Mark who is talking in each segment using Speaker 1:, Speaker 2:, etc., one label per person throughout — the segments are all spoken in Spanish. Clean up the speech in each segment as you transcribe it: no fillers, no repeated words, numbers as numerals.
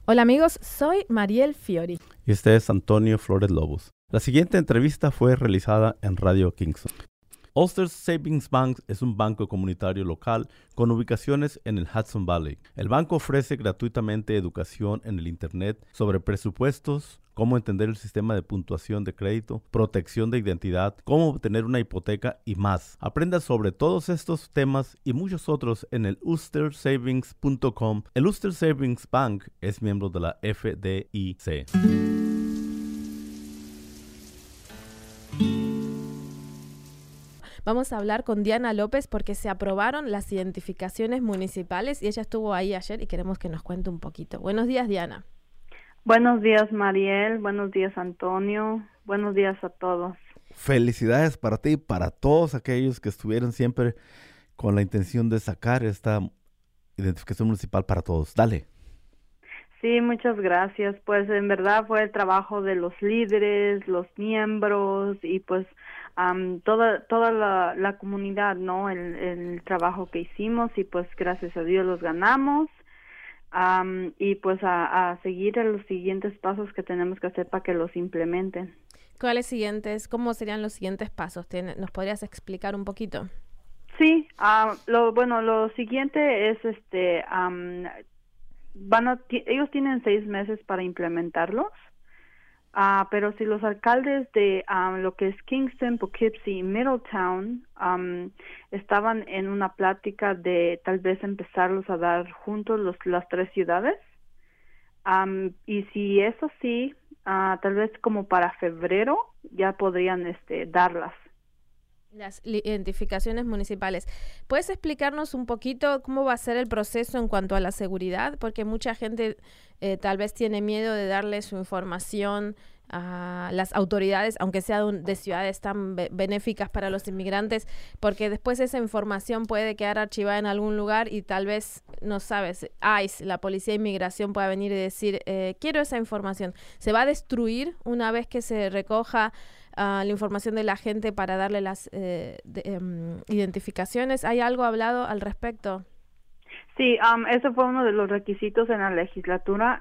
Speaker 1: Hola amigos, soy Mariel Fiori.
Speaker 2: Y este es Antonio Flores Lobos. La siguiente entrevista fue realizada en Radio Kingston. Ulster Savings Bank es un banco comunitario local con ubicaciones en el Hudson Valley. El banco ofrece gratuitamente educación en el Internet sobre presupuestos, cómo entender el sistema de puntuación de crédito, protección de identidad, cómo obtener una hipoteca y más. Aprenda sobre todos estos temas y muchos otros en el ulstersavings.com. El Ulster Savings Bank es miembro de la FDIC.
Speaker 1: Vamos a hablar con Diana López porque se aprobaron las identificaciones municipales y ella estuvo ahí ayer y queremos que nos cuente un poquito. Buenos días, Diana.
Speaker 3: Buenos días, Mariel. Buenos días, Antonio. Buenos días a todos.
Speaker 2: Felicidades para ti y para todos aquellos que estuvieron siempre con la intención de sacar esta identificación municipal para todos. Dale.
Speaker 3: Sí, muchas gracias. Pues en verdad fue el trabajo de los líderes, los miembros y pues toda la comunidad, ¿no? El trabajo que hicimos y pues gracias a Dios los ganamos. Y pues a seguir en los siguientes pasos que tenemos que hacer para que los implementen.
Speaker 1: ¿Cómo serían los siguientes pasos? ¿Nos podrías explicar un poquito?
Speaker 3: Sí, lo siguiente es ellos tienen 6 meses para implementarlos, pero si los alcaldes de lo que es Kingston, Poughkeepsie y Middletown estaban en una plática de tal vez empezarlos a dar juntos las 3 ciudades, y si es así, tal vez como para febrero ya podrían darlas.
Speaker 1: Las identificaciones municipales. ¿Puedes explicarnos un poquito cómo va a ser el proceso en cuanto a la seguridad? Porque mucha gente tal vez tiene miedo de darle su información a las autoridades, aunque sea de ciudades tan benéficas para los inmigrantes, porque después esa información puede quedar archivada en algún lugar y tal vez, no sabes, ICE, la Policía de Inmigración, pueda venir y decir, quiero esa información. ¿Se va a destruir una vez que se recoja la información de la gente para darle las identificaciones? ¿Hay algo hablado al respecto?
Speaker 3: Sí, eso fue uno de los requisitos en la legislatura,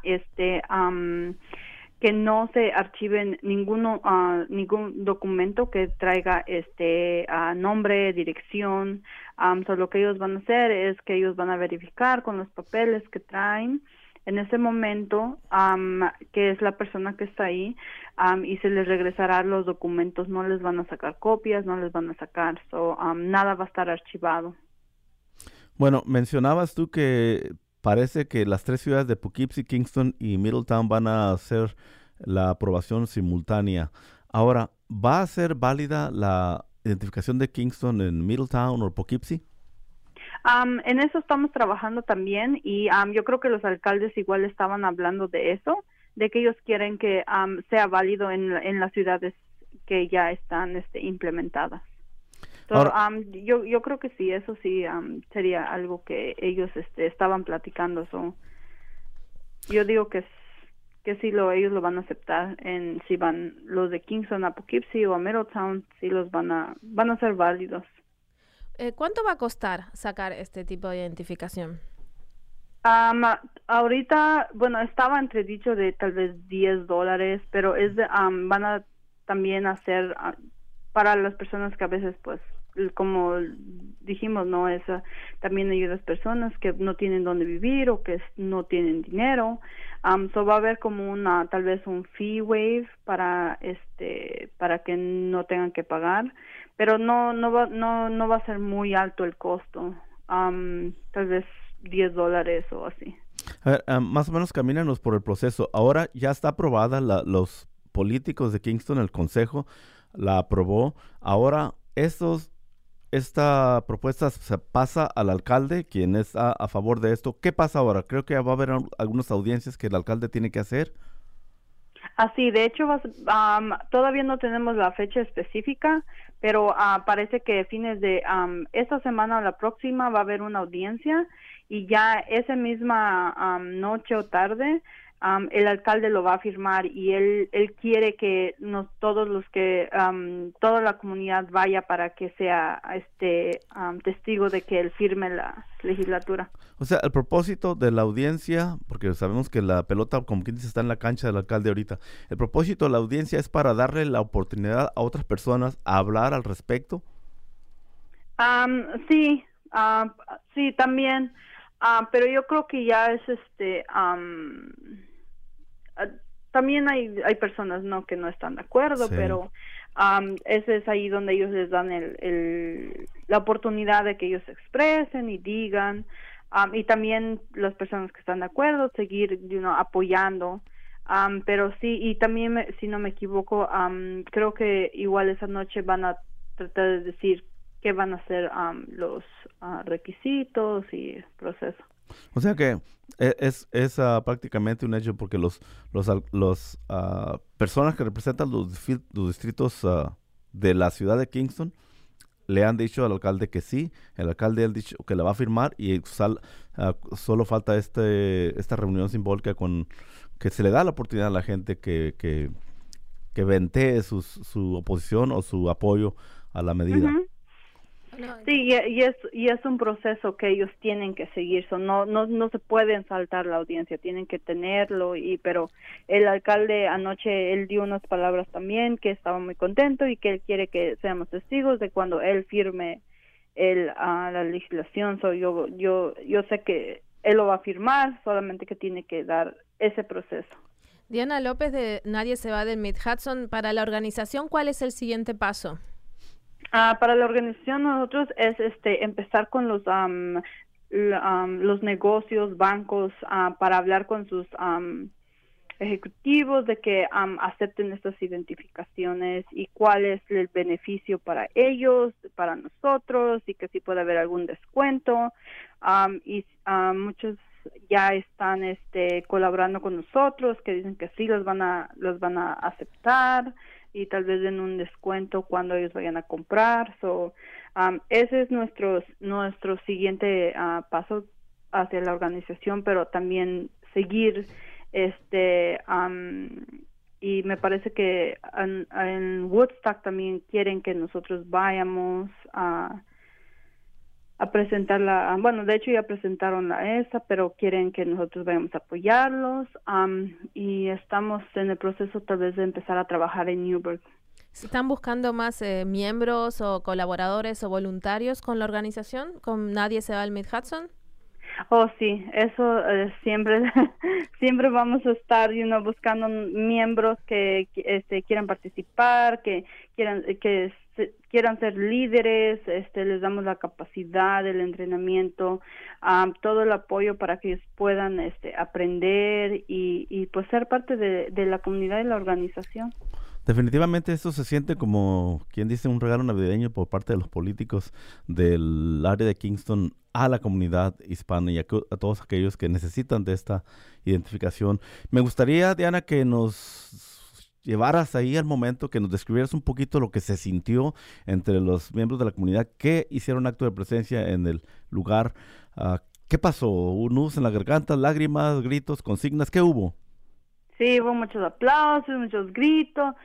Speaker 3: que no se archiven ningún documento que traiga nombre, dirección. So lo que ellos van a hacer es que ellos van a verificar con los papeles que traen en ese momento, que es la persona que está ahí, y se les regresará los documentos. No les van a sacar copias, no les van a sacar, nada va a estar archivado.
Speaker 2: Bueno, mencionabas tú que parece que las 3 ciudades de Poughkeepsie, Kingston y Middletown van a hacer la aprobación simultánea. Ahora, ¿va a ser válida la identificación de Kingston en Middletown o Poughkeepsie?
Speaker 3: En eso estamos trabajando también y yo creo que los alcaldes igual estaban hablando de eso, de que ellos quieren que sea válido en las ciudades que ya están implementadas. Ahora, yo creo que sí, eso sí sería algo que ellos estaban platicando. Yo digo que sí ellos lo van a aceptar, si van los de Kingston a Poughkeepsie o a Middletown, sí los van a ser válidos.
Speaker 1: ¿Cuánto va a costar sacar este tipo de identificación?
Speaker 3: Ahorita, bueno, estaba entredicho de tal vez $10, pero van a también hacer para las personas que a veces, pues, como dijimos, no es también ayuda a las personas que no tienen dónde vivir o que no tienen dinero. Va a haber como tal vez un fee waive para que no tengan que pagar, pero no va a ser muy alto el costo. Tal vez $10 o así.
Speaker 2: A ver, más o menos camínanos por el proceso. Ahora ya está aprobada, los políticos de Kingston, el consejo la aprobó. Ahora esta propuesta se pasa al alcalde, quien es a favor de esto. ¿Qué pasa ahora? Creo que va a haber algunas audiencias que el alcalde tiene que hacer.
Speaker 3: Así, de hecho, todavía no tenemos la fecha específica, pero parece que fines de esta semana o la próxima va a haber una audiencia y ya esa misma noche o tarde el alcalde lo va a firmar y él quiere que todos los que toda la comunidad vaya para que sea testigo de que él firme la legislatura.
Speaker 2: O sea, el propósito de la audiencia, porque sabemos que la pelota, como quien dice, está en la cancha del alcalde ahorita, el propósito de la audiencia es para darle la oportunidad a otras personas a hablar al respecto.
Speaker 3: Sí, sí, también, pero yo creo que ya es también hay personas no que no están de acuerdo,
Speaker 2: Sí.
Speaker 3: pero ese es ahí donde ellos les dan la oportunidad de que ellos se expresen y digan, y también las personas que están de acuerdo seguir apoyando, pero sí, y también si no me equivoco, creo que igual esa noche van a tratar de decir qué van a ser los requisitos y proceso.
Speaker 2: O sea que es prácticamente un hecho porque los personas que representan los distritos de la ciudad de Kingston le han dicho al alcalde que sí, el alcalde ha dicho que le va a firmar y solo falta esta reunión simbólica que se le da la oportunidad a la gente que ventee su oposición o su apoyo a la medida.
Speaker 3: Uh-huh. Sí, y es un proceso que ellos tienen que seguir, no se pueden saltar la audiencia, tienen que tenerlo, pero el alcalde anoche, él dio unas palabras también que estaba muy contento y que él quiere que seamos testigos de cuando él firme la legislación. Yo sé que él lo va a firmar, solamente que tiene que dar ese proceso.
Speaker 1: Diana López de Nadie se va del Mid-Hudson. Para la organización, ¿cuál es el siguiente paso?
Speaker 3: Para la organización nosotros es empezar con los negocios, bancos, para hablar con sus ejecutivos de que acepten estas identificaciones y cuál es el beneficio para ellos, para nosotros, y que sí puede haber algún descuento. Muchos ya están colaborando con nosotros, que dicen que sí los van a aceptar y tal vez den un descuento cuando ellos vayan a comprar. Ese es nuestro siguiente paso hacia la organización, pero también seguir y me parece que en Woodstock también quieren que nosotros vayamos a presentarla. Bueno, de hecho ya presentaron pero quieren que nosotros vayamos a apoyarlos, y estamos en el proceso tal vez de empezar a trabajar en Newburgh.
Speaker 1: ¿Están buscando más miembros o colaboradores o voluntarios con la organización? ¿Con Nadie se va al Mid-Hudson?
Speaker 3: Oh, sí, eso siempre vamos a estar buscando miembros que quieran participar, que quieran ser líderes. Les damos la capacidad, el entrenamiento, todo el apoyo para que ellos puedan aprender y pues ser parte de la comunidad y la organización.
Speaker 2: Definitivamente esto se siente como, quien dice, un regalo navideño por parte de los políticos del área de Kingston a la comunidad hispana y a todos aquellos que necesitan de esta identificación. Me gustaría, Diana, que nos llevaras ahí al momento, que nos describieras un poquito lo que se sintió entre los miembros de la comunidad que hicieron acto de presencia en el lugar. ¿Qué pasó? ¿Un nudo en la garganta, lágrimas, gritos, consignas? ¿Qué hubo?
Speaker 3: Sí, hubo muchos aplausos, muchos gritos,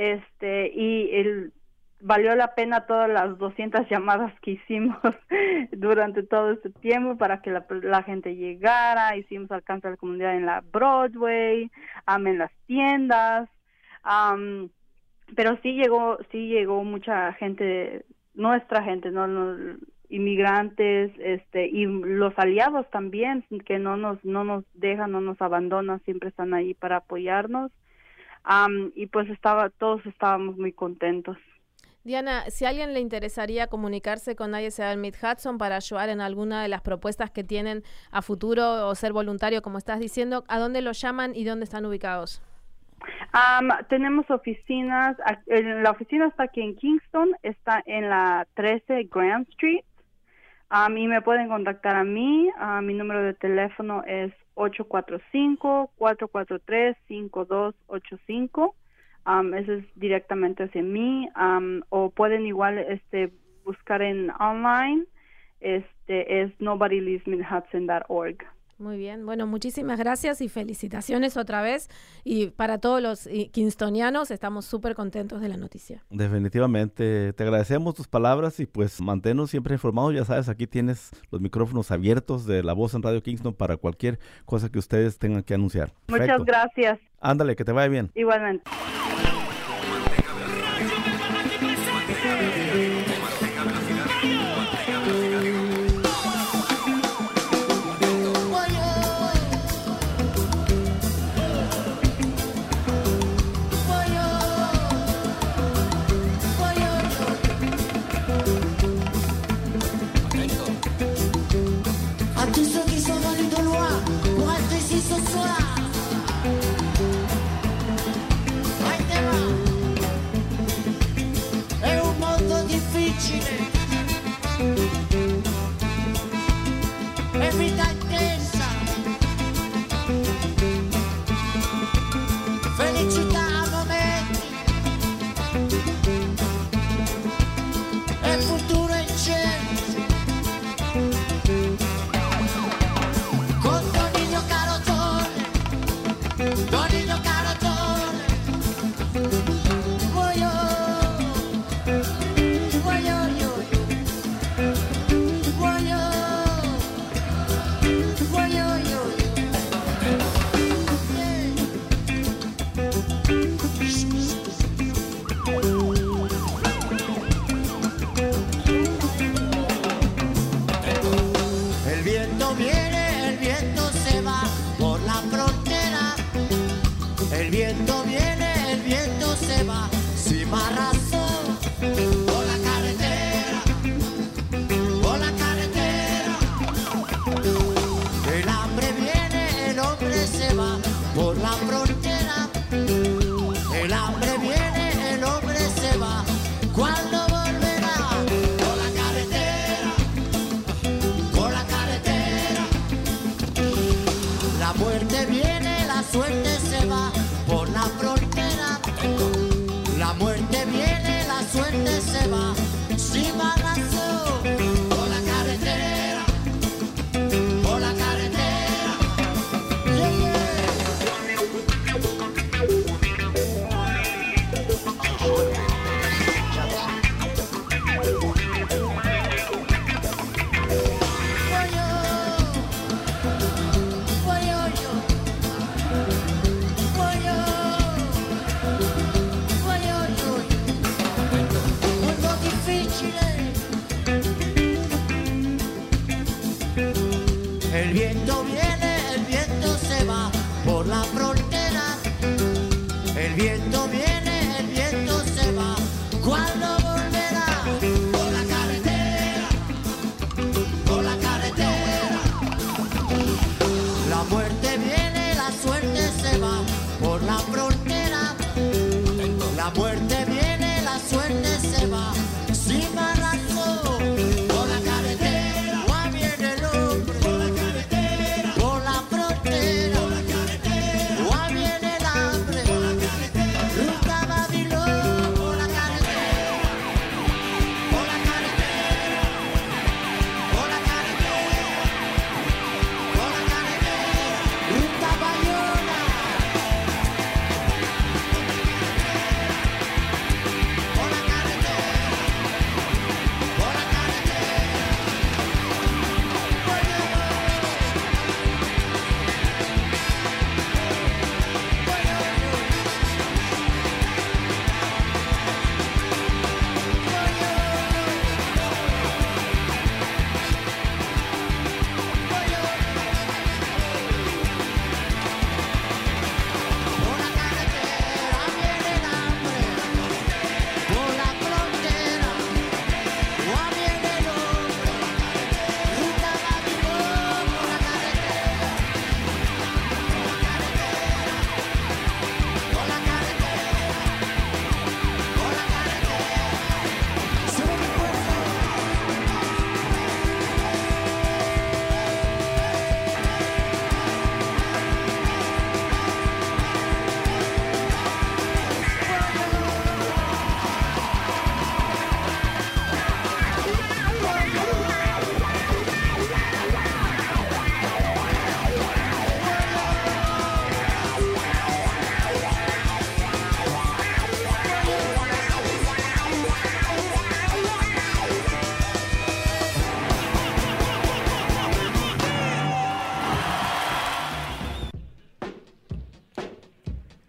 Speaker 3: valió la pena todas las 200 llamadas que hicimos durante todo este tiempo para que la gente llegara. Hicimos alcance a la comunidad en la Broadway, en las tiendas, pero sí llegó mucha gente, nuestra gente, no inmigrantes, y los aliados también, que no nos dejan, no nos abandonan, siempre están ahí para apoyarnos, y pues todos estábamos muy contentos.
Speaker 1: Diana, si a alguien le interesaría comunicarse con Nadie se va al Mid-Hudson para ayudar en alguna de las propuestas que tienen a futuro o ser voluntario, como estás diciendo, ¿a dónde lo llaman y dónde están ubicados?
Speaker 3: Tenemos oficinas, la oficina está aquí en Kingston, está en la 13 Grand Street, y me pueden contactar a mí. Mi número de teléfono es 845-443-5285. Ese es directamente hacia mí, o pueden igual buscar en online, es nobodyleavesmeinhudson.org.
Speaker 1: Muy bien, bueno, muchísimas gracias y felicitaciones otra vez. Y para todos los kingstonianos, estamos súper contentos de la noticia.
Speaker 2: Definitivamente, te agradecemos tus palabras y pues manténnos siempre informados. Ya sabes, aquí tienes los micrófonos abiertos de La Voz en Radio Kingston para cualquier cosa que ustedes tengan que anunciar.
Speaker 3: Muchas gracias.
Speaker 2: Ándale, que te vaya bien.
Speaker 3: Igualmente.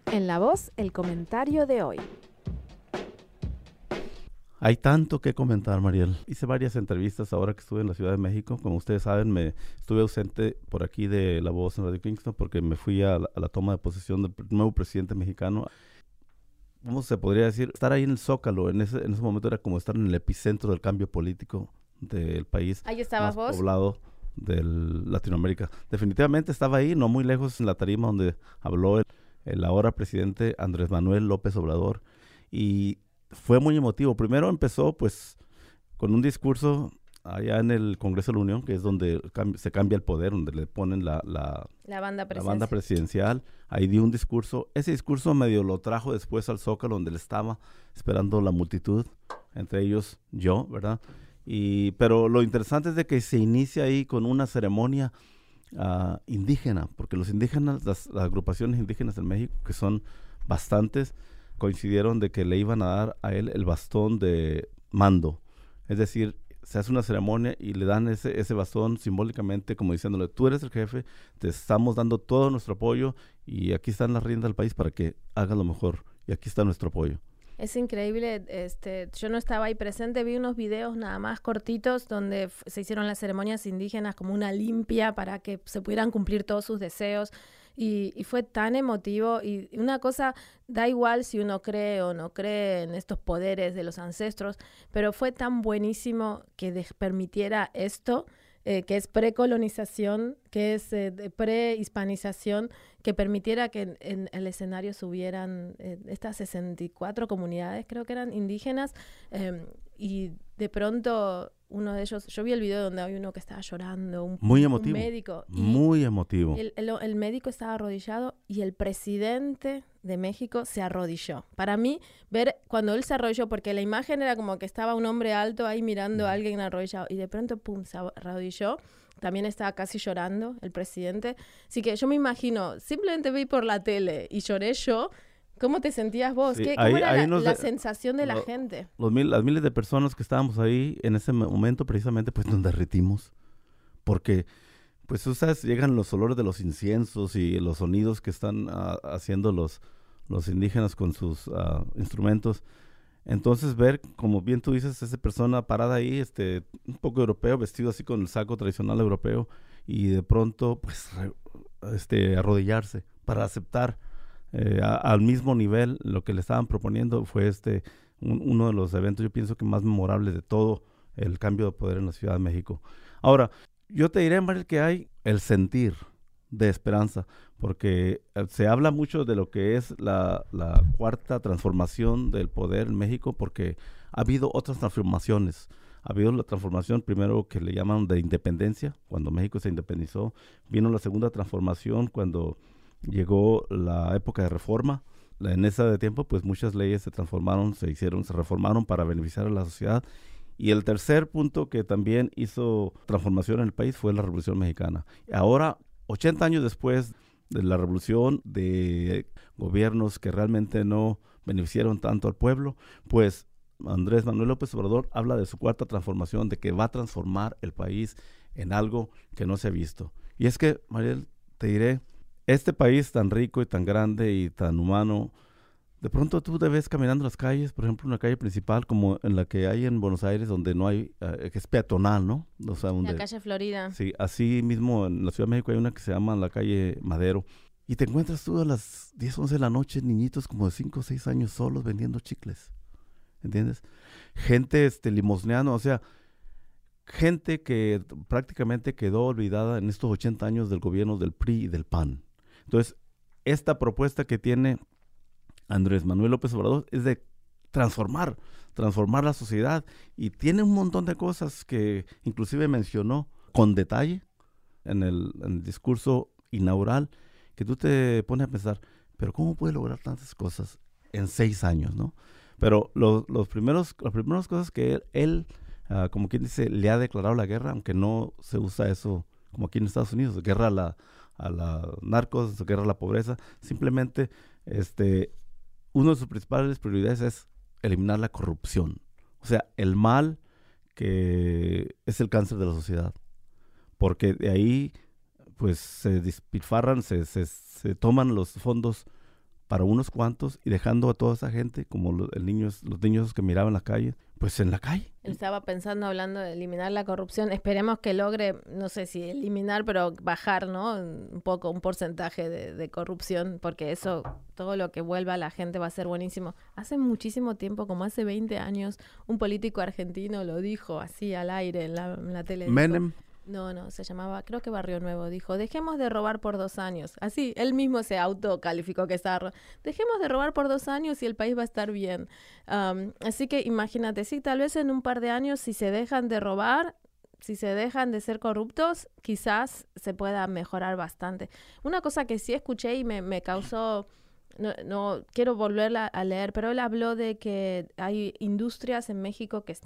Speaker 1: En La Voz, el comentario de hoy.
Speaker 2: Hay tanto que comentar, Mariel. Hice varias entrevistas ahora que estuve en la Ciudad de México. Como ustedes saben, me estuve ausente por aquí de La Voz en Radio Kingston porque me fui a la toma de posesión del nuevo presidente mexicano. ¿Cómo se podría decir? Estar ahí en el Zócalo, en ese momento era como estar en el epicentro del cambio político del país
Speaker 1: Ahí estabas
Speaker 2: más
Speaker 1: vos.
Speaker 2: poblado de Latinoamérica. Definitivamente estaba ahí, no muy lejos, en la tarima donde habló el ahora presidente Andrés Manuel López Obrador. Y fue muy emotivo. Primero empezó pues con un discurso allá en el Congreso de la Unión, que es donde se cambia el poder, donde le ponen la banda presidencial. Ahí dio un discurso. Ese discurso medio lo trajo después al Zócalo, donde le estaba esperando la multitud, entre ellos yo, ¿verdad? Pero lo interesante es de que se inicia ahí con una ceremonia indígena, porque los indígenas, las agrupaciones indígenas en México, que son bastantes, coincidieron de que le iban a dar a él el bastón de mando. Es decir, se hace una ceremonia y le dan ese bastón simbólicamente como diciéndole, tú eres el jefe, te estamos dando todo nuestro apoyo y aquí están las riendas del país para que hagas lo mejor y aquí está nuestro apoyo.
Speaker 1: Es increíble, yo no estaba ahí presente, vi unos videos nada más cortitos donde se hicieron las ceremonias indígenas como una limpia para que se pudieran cumplir todos sus deseos y fue tan emotivo y una cosa, da igual si uno cree o no cree en estos poderes de los ancestros, pero fue tan buenísimo que permitiera esto, que es precolonización, que es prehispanización, que permitiera que en el escenario subieran estas 64 comunidades, creo que eran indígenas, y de pronto uno de ellos, yo vi el video donde había uno que estaba llorando,
Speaker 2: muy emotivo,
Speaker 1: un médico.
Speaker 2: Muy emotivo.
Speaker 1: El médico estaba arrodillado y el presidente de México se arrodilló. Para mí, ver cuando él se arrodilló, porque la imagen era como que estaba un hombre alto ahí mirando a alguien arrodillado y de pronto, pum, se arrodilló. También estaba casi llorando el presidente. Así que yo me imagino, simplemente vi por la tele y lloré yo. ¿Cómo te sentías vos?
Speaker 2: Sí,
Speaker 1: ¿Cómo era la sensación de la gente?
Speaker 2: Las miles de personas que estábamos ahí en ese momento precisamente pues nos derretimos. Porque pues tú sabes, llegan los olores de los inciensos y los sonidos que están haciendo los indígenas con sus instrumentos. Entonces ver, como bien tú dices, esa persona parada ahí, un poco europeo, vestido así con el saco tradicional europeo y de pronto pues arrodillarse para aceptar al mismo nivel lo que le estaban proponiendo fue uno de los eventos, yo pienso que más memorables de todo el cambio de poder en la Ciudad de México. Ahora, yo te diré, Mariel, que hay el sentir de esperanza, porque se habla mucho de lo que es la cuarta transformación del poder en México, porque ha habido otras transformaciones. Ha habido la transformación primero que le llaman de independencia, cuando México se independizó. Vino la segunda transformación cuando llegó la época de reforma. En ese tiempo, pues muchas leyes se transformaron, se reformaron para beneficiar a la sociedad. Y el tercer punto que también hizo transformación en el país fue la Revolución Mexicana. Ahora, 80 años después de la revolución, de gobiernos que realmente no beneficiaron tanto al pueblo, pues Andrés Manuel López Obrador habla de su cuarta transformación, de que va a transformar el país en algo que no se ha visto. Y es que, Mariel, te diré, este país tan rico y tan grande y tan humano, de pronto tú te ves caminando las calles, por ejemplo, una calle principal como en la que hay en Buenos Aires, donde no hay, que es peatonal, ¿no? O sea,
Speaker 1: la calle Florida.
Speaker 2: Sí, así mismo en la Ciudad de México hay una que se llama la calle Madero. Y te encuentras tú a las 10, 11 de la noche, niñitos como de 5 o 6 años solos vendiendo chicles, ¿entiendes? Gente limosneando, o sea, gente que prácticamente quedó olvidada en estos 80 años del gobierno del PRI y del PAN. Entonces, esta propuesta que tiene Andrés Manuel López Obrador es de transformar la sociedad y tiene un montón de cosas que inclusive mencionó con detalle en el discurso inaugural, que tú te pones a pensar, pero ¿cómo puede lograr tantas cosas en 6 años, no? Pero las primeras cosas que él como quien dice, le ha declarado la guerra, aunque no se usa eso como aquí en Estados Unidos, guerra a la narcos, guerra a la pobreza. Simplemente una de sus principales prioridades es eliminar la corrupción, o sea, el mal que es el cáncer de la sociedad, porque de ahí pues se despilfarran, se toman los fondos para unos cuantos y dejando a toda esa gente, como los niños que miraban la calle, pues en la calle.
Speaker 1: Él estaba pensando, hablando de eliminar la corrupción. Esperemos que logre, no sé si eliminar, pero bajar, ¿no? Un poco, un porcentaje de corrupción, porque eso, todo lo que vuelva a la gente va a ser buenísimo. Hace muchísimo tiempo, como hace 20 años, un político argentino lo dijo así al aire en la tele.
Speaker 2: Menem.
Speaker 1: No, se llamaba, creo que Barrio Nuevo, dijo, dejemos de robar por 2 años. Así, él mismo se autocalificó que estaba, dejemos de robar por 2 años y el país va a estar bien. Así que imagínate, sí, tal vez en un par de años, si se dejan de robar, si se dejan de ser corruptos, quizás se pueda mejorar bastante. Una cosa que sí escuché y me causó... No quiero volverla a leer, pero él habló de que hay industrias en México que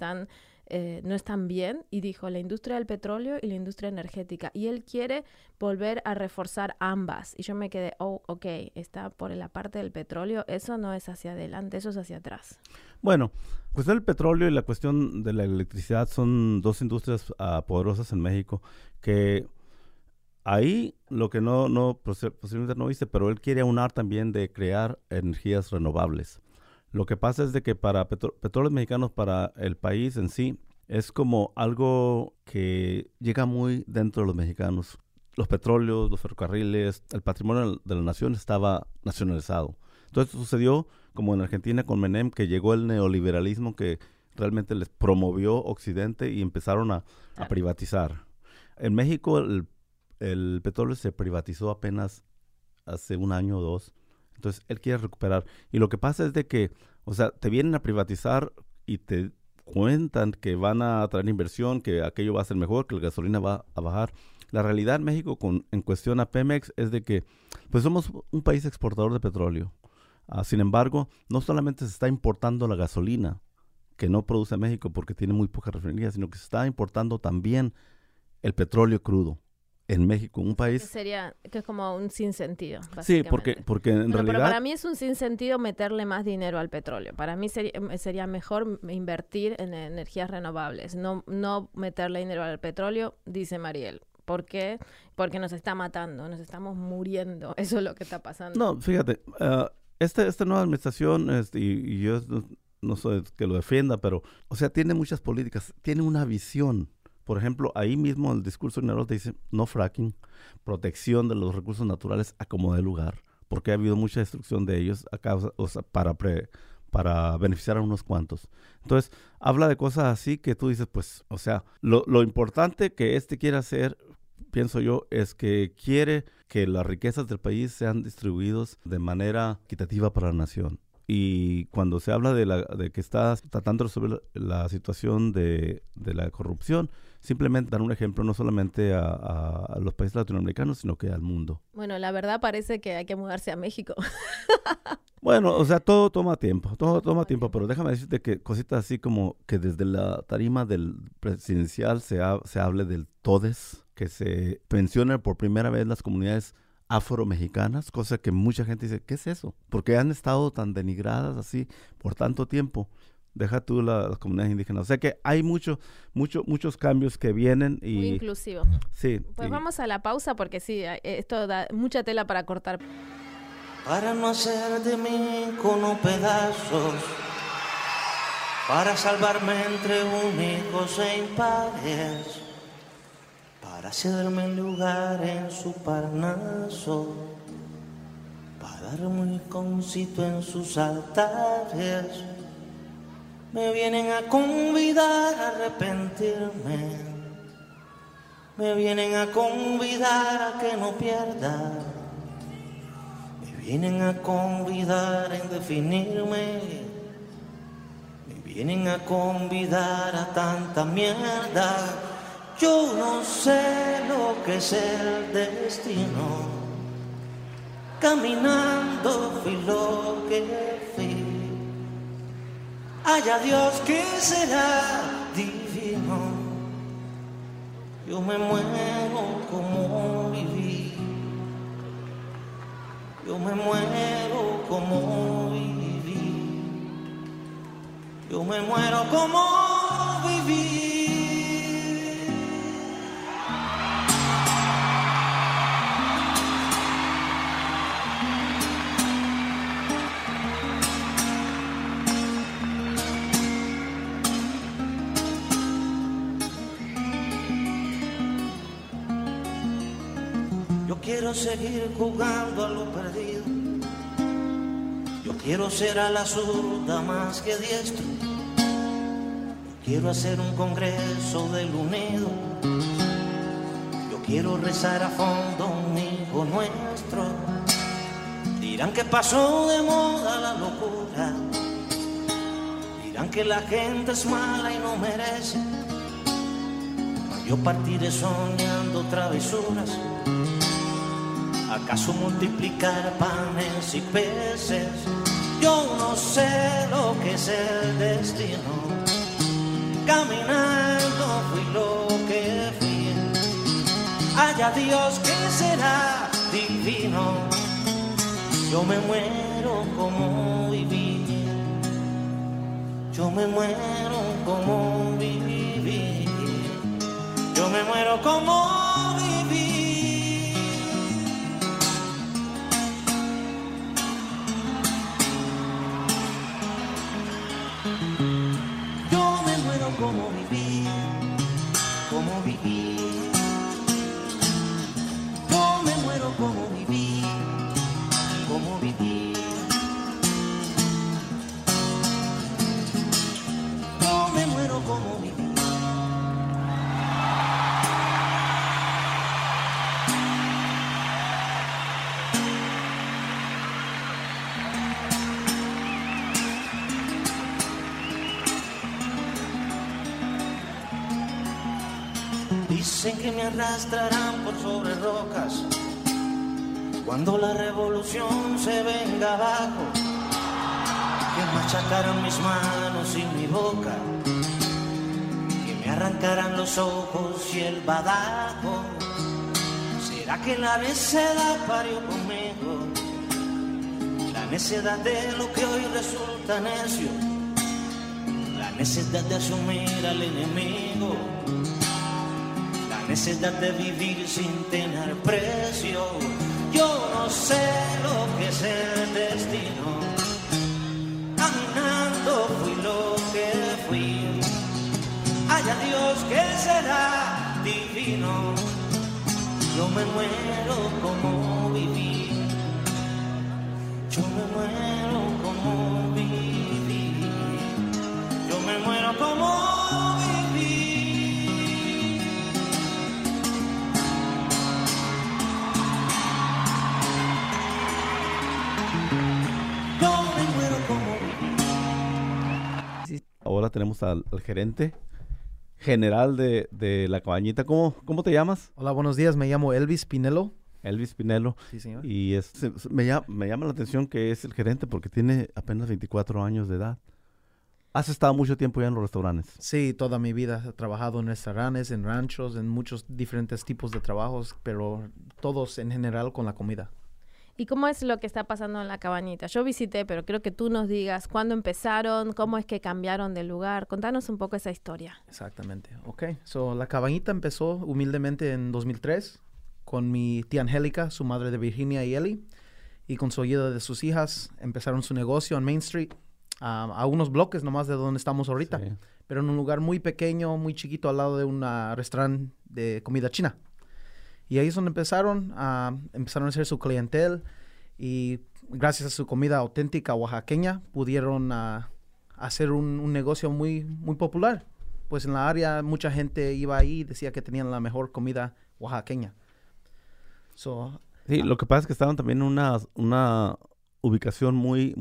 Speaker 1: no están bien, y dijo la industria del petróleo y la industria energética, y él quiere volver a reforzar ambas. Y yo me quedé, ok, está por la parte del petróleo, eso no es hacia adelante, eso es hacia atrás.
Speaker 2: Bueno, la cuestión del petróleo y la cuestión de la electricidad son 2 industrias poderosas en México que... Ahí lo que posiblemente no viste, pero él quiere aunar también de crear energías renovables. Lo que pasa es de que para Petróleos Mexicanos, para el país en sí, es como algo que llega muy dentro de los mexicanos. Los petróleos, los ferrocarriles, el patrimonio de la nación estaba nacionalizado. Entonces sucedió como en Argentina con Menem, que llegó el neoliberalismo que realmente les promovió Occidente y empezaron a privatizar. En México el petróleo se privatizó apenas hace 1 año o 2. Entonces, él quiere recuperar. Y lo que pasa es de que, o sea, te vienen a privatizar y te cuentan que van a traer inversión, que aquello va a ser mejor, que la gasolina va a bajar. La realidad en México en cuestión a Pemex es de que, pues somos un país exportador de petróleo. Sin embargo, no solamente se está importando la gasolina, que no produce México porque tiene muy pocas refinerías, sino que se está importando también el petróleo crudo. En México, un país... Que es como un sinsentido, básicamente. Sí, porque en realidad... Pero para mí es un sinsentido meterle más dinero al petróleo. Para mí sería mejor invertir en energías renovables, no meterle dinero al petróleo, dice Mariel. ¿Por qué? Porque nos está matando, nos estamos muriendo. Eso es lo que está pasando. No, fíjate, esta nueva administración, y yo no soy que lo defienda, pero, o sea, tiene muchas políticas, tiene una visión. Por ejemplo, ahí mismo el discurso general te dice no fracking, protección de los recursos naturales a como dé lugar, porque ha habido mucha destrucción de ellos para beneficiar a unos cuantos. Entonces, habla de cosas así que tú dices, pues, o sea, lo importante que quiere hacer, pienso yo, es que quiere que las riquezas del país sean distribuidas de manera equitativa para la nación. Y cuando se habla de que está tratando de resolver la situación de la corrupción, simplemente dar un ejemplo no solamente a los países latinoamericanos, sino que al mundo.
Speaker 1: Bueno, la verdad parece que hay que mudarse a México.
Speaker 2: Bueno, o sea, todo toma tiempo, pero déjame decirte que cositas así como que desde la tarima del presidencial se hable del TODES, que se menciona por primera vez las comunidades afromexicanas, cosa que mucha gente dice, ¿qué es eso? Porque han estado tan denigradas así por tanto tiempo. Deja tú las comunidades indígenas. O sea que hay muchos cambios que vienen y...
Speaker 1: Muy inclusivo.
Speaker 2: Sí.
Speaker 1: Pues vamos a la pausa porque sí, esto da mucha tela para cortar.
Speaker 4: Para no hacer de mí cono pedazos, para salvarme entre únicos e impares, para cederme un lugar en su Parnaso, para darme un rinconcito en sus altares. Me vienen a convidar a arrepentirme, me vienen a convidar a que no pierda, me vienen a convidar a indefinirme, me vienen a convidar a tanta mierda. Yo no sé lo que es el destino, caminando fui lo que fui. Haya Dios que será divino, yo me muero como viví, yo me muero como viví, yo me muero como viví. quiero seguir jugando a lo perdido. Yo quiero ser a la zurda más que diestro. Yo quiero hacer un congreso del unido. Yo quiero rezar a fondo un hijo nuestro. Dirán que pasó de moda la locura. Dirán que la gente es mala y no merece. Yo partiré soñando travesuras. ¿Acaso multiplicar panes y peces? Yo no sé lo que es el destino. Caminando fui lo que fui. Haya Dios que será divino. Yo me muero como viví. Yo me muero como viví. Yo me muero como viví. Yo me muero como viví, como viví. Yo me muero como viví, como viví. Yo me muero como viví. Dicen que me arrastrarán por sobre rocas cuando la revolución se venga abajo, que machacarán mis manos y mi boca, que me arrancarán los ojos y el badajo. ¿Será que la necedad parió conmigo? La necedad de lo que hoy resulta necio, la necedad de asumir al enemigo, la necesidad de vivir sin tener precio. Yo no sé lo que es el destino. Caminando fui lo que fui. Haya Dios que será divino. Yo me muero como viví. Yo me muero como viví. Yo me muero como viví.
Speaker 2: Ahora tenemos al gerente general de La Cabañita. ¿Cómo te llamas?
Speaker 5: Hola, buenos días. Me llamo Elvis Pinelo.
Speaker 2: Elvis Pinelo.
Speaker 5: Sí, señor.
Speaker 2: Y me llama la atención que es el gerente porque tiene apenas 24 años de edad. ¿Has estado mucho tiempo ya en los restaurantes?
Speaker 5: Sí, toda mi vida he trabajado en restaurantes, en ranchos, en muchos diferentes tipos de trabajos, pero todos en general con la comida.
Speaker 1: ¿Y cómo es lo que está pasando en La Cabañita? Yo visité, pero creo que tú nos digas cuándo empezaron, cómo es que cambiaron de lugar. Contanos un poco esa historia.
Speaker 5: Exactamente. Ok. La Cabañita empezó humildemente en 2003 con mi tía Angélica, su madre de Virginia y Ellie, y con su ayuda de sus hijas empezaron su negocio en Main Street, a unos bloques nomás de donde estamos ahorita,
Speaker 2: Sí.
Speaker 5: pero en un lugar muy pequeño, muy chiquito, al lado de un restaurante de comida china. Y ahí es donde empezaron a hacer su clientel, y gracias a su comida auténtica oaxaqueña pudieron hacer un negocio muy, muy popular. Pues en la área mucha gente iba ahí y decía que tenían la mejor comida oaxaqueña.
Speaker 2: Sí, lo que pasa es que estaban también en una ubicación muy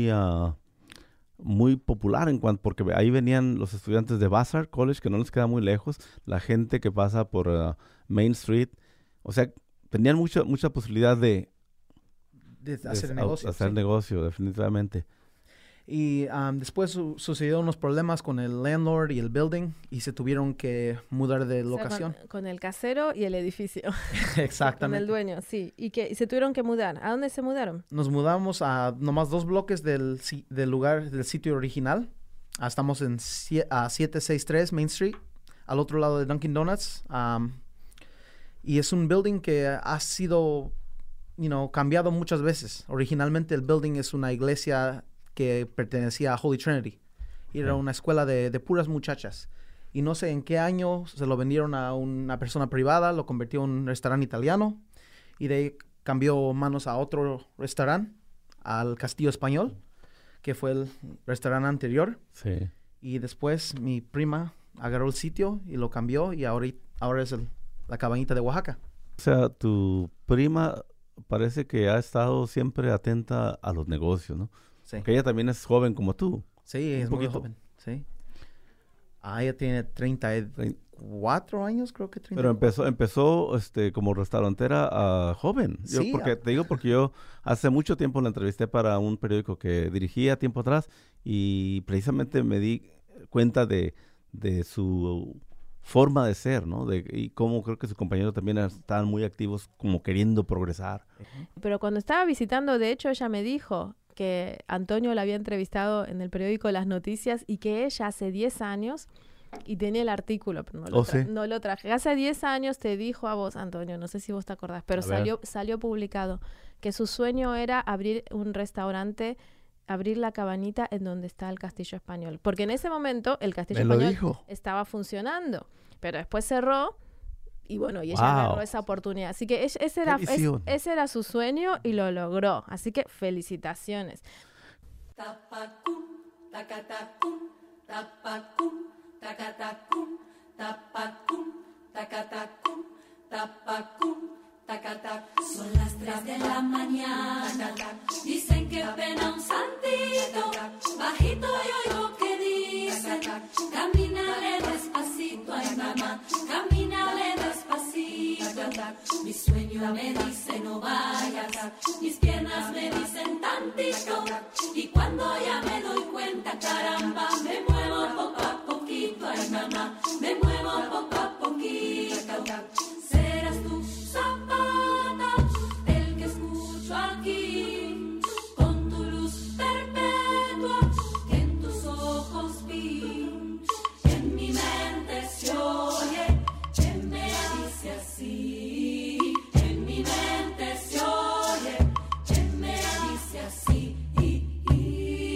Speaker 2: popular porque ahí venían los estudiantes de Vassar College, que no les queda muy lejos, la gente que pasa por Main Street. O sea, tenían mucha posibilidad de
Speaker 5: hacer negocio.
Speaker 2: Hacer
Speaker 5: sí.
Speaker 2: negocio, definitivamente.
Speaker 5: Y después sucedieron unos problemas con el landlord y el building y se tuvieron que mudar de
Speaker 1: O sea,
Speaker 5: locación.
Speaker 1: con el casero y el edificio.
Speaker 5: Exactamente.
Speaker 1: Con el dueño, sí. Y se tuvieron que mudar. ¿A dónde se mudaron?
Speaker 5: Nos mudamos a nomás 2 bloques del lugar, del sitio original. Estamos en 763 Main Street, al otro lado de Dunkin' Donuts. Y es un building que ha sido, cambiado muchas veces. Originalmente el building es una iglesia que pertenecía a Holy Trinity. Y era una escuela de puras muchachas. Y no sé en qué año se lo vendieron a una persona privada, lo convirtió en un restaurante italiano. Y de ahí cambió manos a otro restaurante, al Castillo Español, que fue el restaurante anterior.
Speaker 2: Sí.
Speaker 5: Y después mi prima agarró el sitio y lo cambió y ahora es la Cabañita de Oaxaca.
Speaker 2: O sea, tu prima parece que ha estado siempre atenta a los negocios, ¿no?
Speaker 5: Sí,
Speaker 2: Porque ella también es joven como tú.
Speaker 5: sí, es muy
Speaker 2: poquito.
Speaker 5: joven. Sí. Ella tiene 34 años, creo que 30.
Speaker 2: Pero empezó como restaurantera joven.
Speaker 5: Sí,
Speaker 2: Te digo porque yo hace mucho tiempo la entrevisté para un periódico que dirigía tiempo atrás y precisamente me di cuenta de su forma de ser, ¿no? Y cómo creo que sus compañeros también estaban muy activos, como queriendo progresar.
Speaker 1: Pero cuando estaba visitando, de hecho, ella me dijo que Antonio la había entrevistado en el periódico Las Noticias y que ella hace 10 años, y tenía el artículo, pero
Speaker 2: ¿sí?
Speaker 1: no lo traje. Hace 10 años te dijo a vos, Antonio, no sé si vos te acordás, pero salió publicado, que su sueño era abrir un restaurante, abrir la cabanita en donde está el Castillo Español. Porque en ese momento el Castillo Español estaba funcionando, pero después cerró. Y bueno, y ella agarró esa oportunidad. Así que ese era su sueño y lo logró. Así que felicitaciones.
Speaker 6: Tapacum, tacatacum, tapacum, tacatacum, tapacum, tacatacum, tapacum, tacatacum. Son las 3 de la mañana. Dicen que pena un santito. Bajito yo oigo que dicen: camínale despacito, ay mamá, camínale despacito. Mi sueño me dice no vayas, mis piernas me dicen tantito. Y cuando ya me doy cuenta, caramba, me muevo poco a poquito, ay mamá, me muevo poco a poquito. Serás tu zapata, el que escucho aquí, con tu luz perpetua que en tus ojos vi. En mi mente se oye que me dice así. En mi mente se oye que me dice así.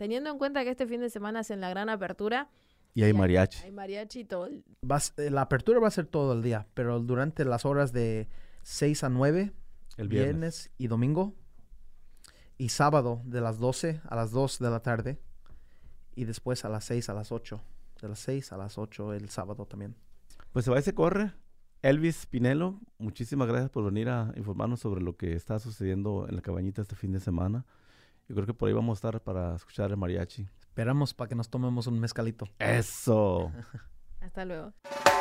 Speaker 1: Teniendo en cuenta que este fin de semana hacen la gran apertura.
Speaker 2: Y hay mariachi.
Speaker 1: Hay mariachi y todo.
Speaker 5: La apertura va a ser todo el día, pero durante las horas de 6 a 9,
Speaker 2: El
Speaker 5: viernes y domingo, y sábado de las 12 a las 2 de la tarde, y después a las 6 a las 8. De las 6 a las 8 el sábado también.
Speaker 2: Pues se va y se corre. Elvis Pinelo, muchísimas gracias por venir a informarnos sobre lo que está sucediendo en la cabañita este fin de semana. Yo creo que por ahí vamos a estar para escuchar el mariachi.
Speaker 5: Esperamos para que nos tomemos un mezcalito.
Speaker 2: ¡Eso!
Speaker 1: Hasta luego.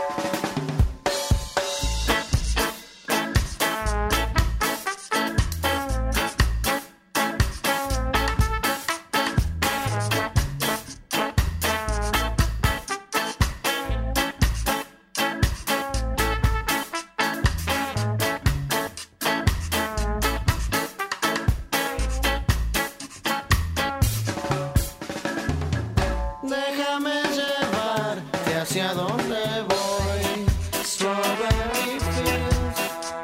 Speaker 4: Déjame llevarte hacia donde voy. Strawberry fields.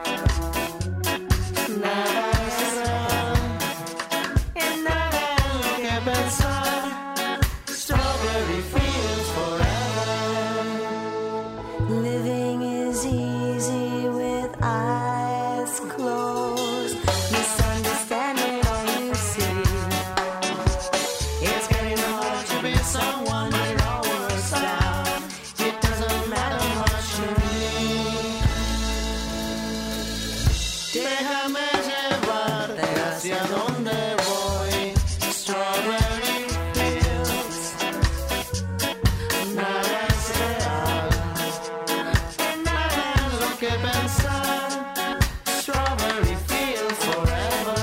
Speaker 4: Nada es real y nada en lo que pensar. Strawberry fields forever.
Speaker 7: Living is easy with eyes closed. Misunderstanding all you see.
Speaker 4: It's getting hard to be someone you know works out. It doesn't matter much to me. Déjame llevarte hacia donde voy. Strawberry fields. Nada es real y nada en lo que pensar. Strawberry fields forever.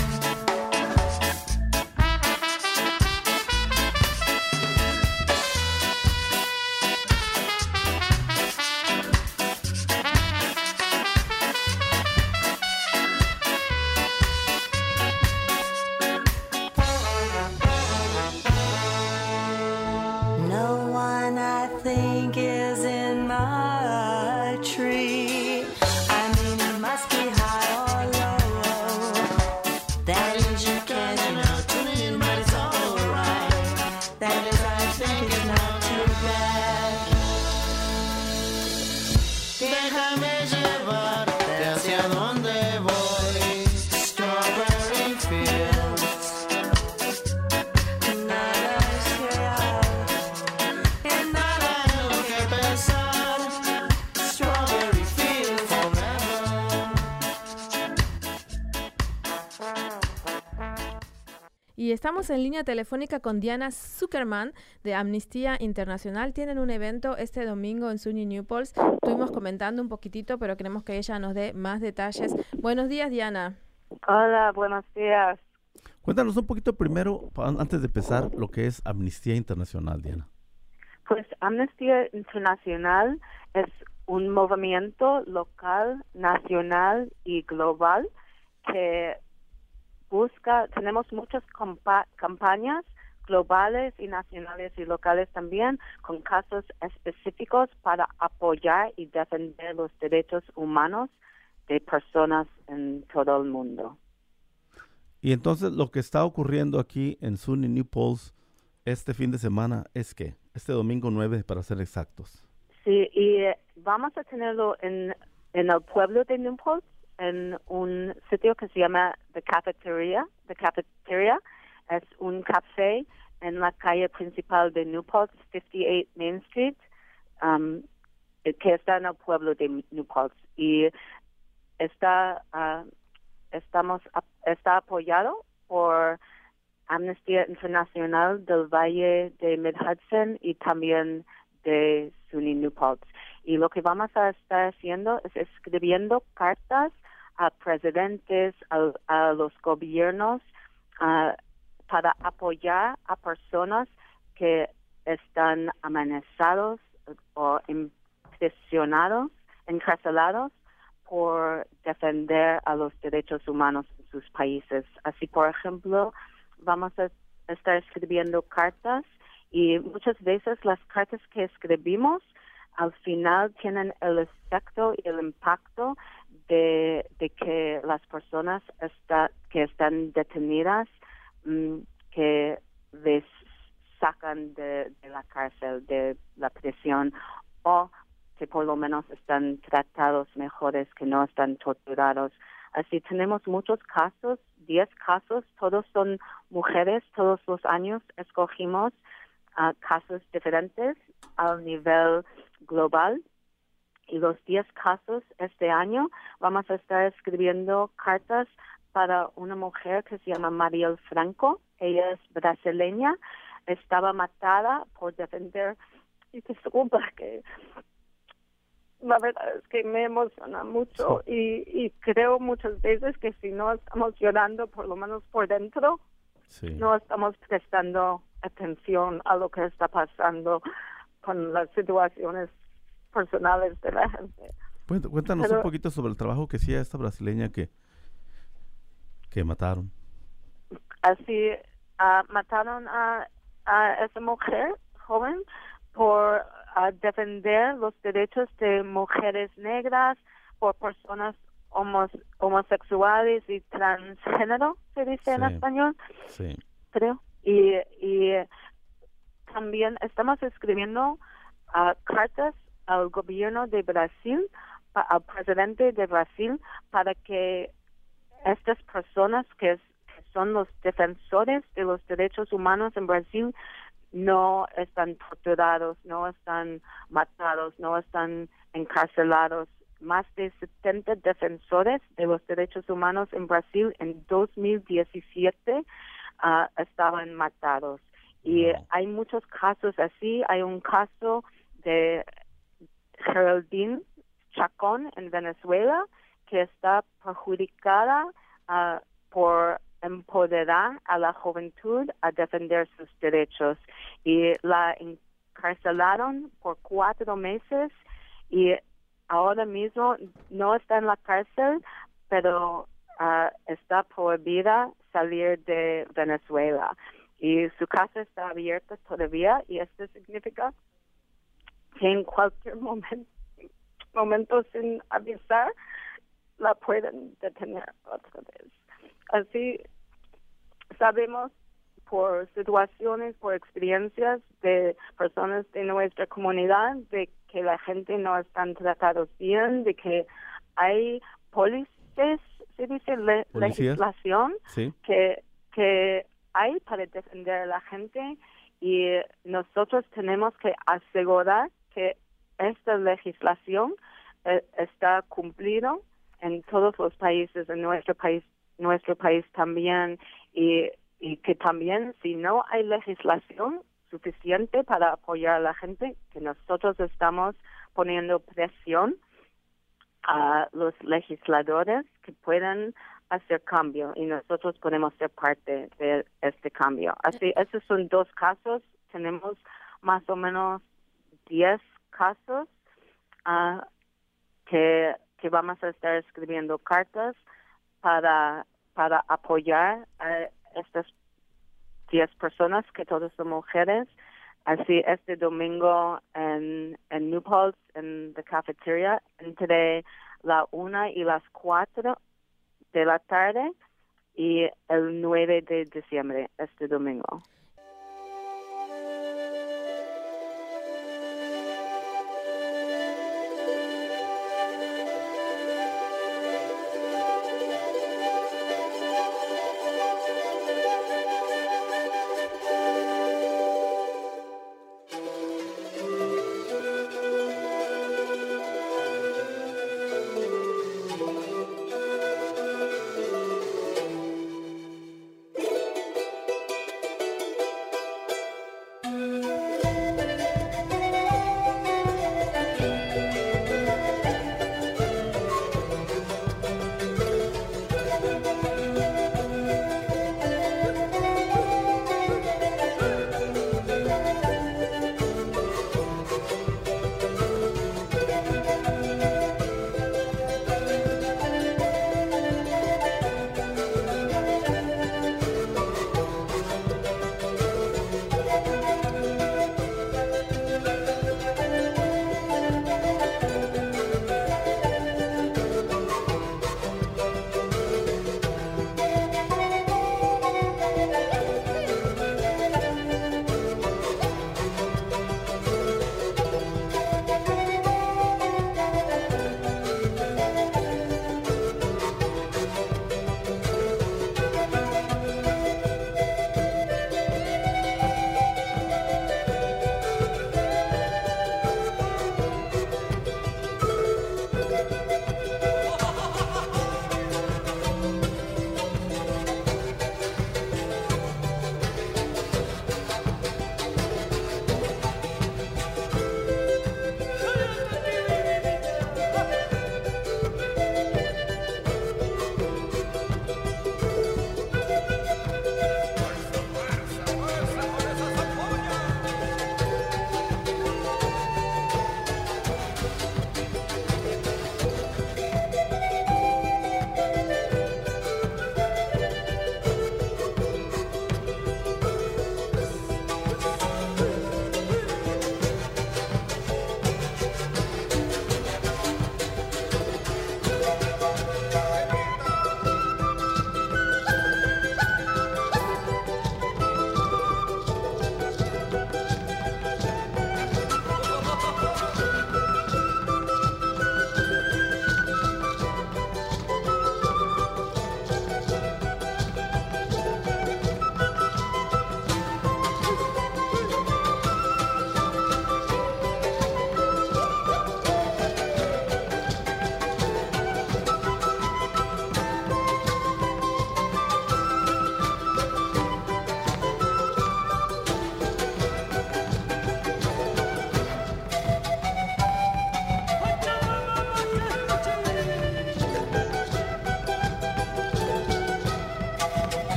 Speaker 7: No one I think is in my tree. I mean, it must be high or low. That is you can't know to me, but it's alright. That is, I think it's not too bad.
Speaker 4: Déjame llevarte hacia donde voy. Strawberry fields.
Speaker 7: Nada es real.
Speaker 4: Y nada en lo que pensar. Strawberry fields forever.
Speaker 1: Y estamos en línea telefónica con Diana Zuckerman de Amnistía Internacional. Tienen un evento este domingo en SUNY New Paltz. Estuvimos comentando un poquitito, pero queremos que ella nos dé más detalles. Buenos días, Diana.
Speaker 3: Hola, buenos días.
Speaker 2: Cuéntanos un poquito primero, antes de empezar, lo que es Amnistía Internacional, Diana.
Speaker 3: Pues Amnistía Internacional es un movimiento local, nacional y global que tenemos muchas campañas globales y nacionales y locales también con casos específicos para apoyar y defender los derechos humanos de personas en todo el mundo.
Speaker 2: Y entonces lo que está ocurriendo aquí en SUNY New Paltz este fin de semana es que este domingo 9 para ser exactos.
Speaker 3: Sí, y vamos a tenerlo en el pueblo de New Paltz, en un sitio que se llama The Cafeteria. The Cafeteria es un café en la calle principal de New Paltz, 58 Main Street, que está en el pueblo de New Paltz. Y está apoyado por Amnistía Internacional del Valle de Mid-Hudson y también de SUNY New Paltz. Y lo que vamos a estar haciendo es escribiendo cartas a presidentes, a los gobiernos, para apoyar a personas que están amenazados o impresionados, encarcelados por defender a los derechos humanos en sus países. Así, por ejemplo, vamos a estar escribiendo cartas y muchas veces las cartas que escribimos al final tienen el efecto y el impacto de que las personas que están detenidas, que les
Speaker 8: sacan de la cárcel, de la prisión, o que por lo menos están tratados mejores, que no están torturados. Así tenemos muchos casos, 10 casos, todos son mujeres, todos los años escogimos casos diferentes a nivel global. Y los 10 casos este año vamos a estar escribiendo cartas para una mujer que se llama Mariel Franco. Ella es brasileña, estaba matada por defender, y disculpa que la verdad es que me emociona mucho y creo muchas veces que si no estamos llorando, por lo menos por dentro, no estamos prestando atención a lo que está pasando con las situaciones personales de la gente.
Speaker 2: Cuéntanos un poquito sobre el trabajo que hacía esta brasileña que mataron.
Speaker 8: Así, mataron a esa mujer joven por defender los derechos de mujeres negras, por personas homosexuales y transgénero, se dice en español, creo. Y también estamos escribiendo cartas al gobierno de Brasil, al presidente de Brasil, para que estas personas que son los defensores de los derechos humanos en Brasil no están torturados, no están matados, no están encarcelados. Más de 70 defensores de los derechos humanos en Brasil en 2017 estaban matados. Y hay muchos casos así. Hay un caso de Geraldine Chacón en Venezuela que está perjudicada por empoderar a la juventud a defender sus derechos, y la encarcelaron por 4 meses y ahora mismo no está en la cárcel, pero está prohibida salir de Venezuela y su casa está abierta todavía, y esto significa que en cualquier momento sin avisar la pueden detener otra vez. Así sabemos por situaciones, por experiencias de personas de nuestra comunidad, de que la gente no están tratados bien, de que hay policías, se dice legislación que hay para defender a la gente, y nosotros tenemos que asegurar que esta legislación está cumplida en todos los países, en nuestro país también, y que también si no hay legislación suficiente para apoyar a la gente, que nosotros estamos poniendo presión a los legisladores que puedan hacer cambio, y nosotros podemos ser parte de este cambio. Así, esos son 2 casos. Tenemos más o menos 10 casos que vamos a estar escribiendo cartas para apoyar a estas 10 personas, que todas son mujeres. Así, este domingo en New Paltz, en la cafetería, entre la 1 y las 4 de la tarde, y el 9 de diciembre, este domingo.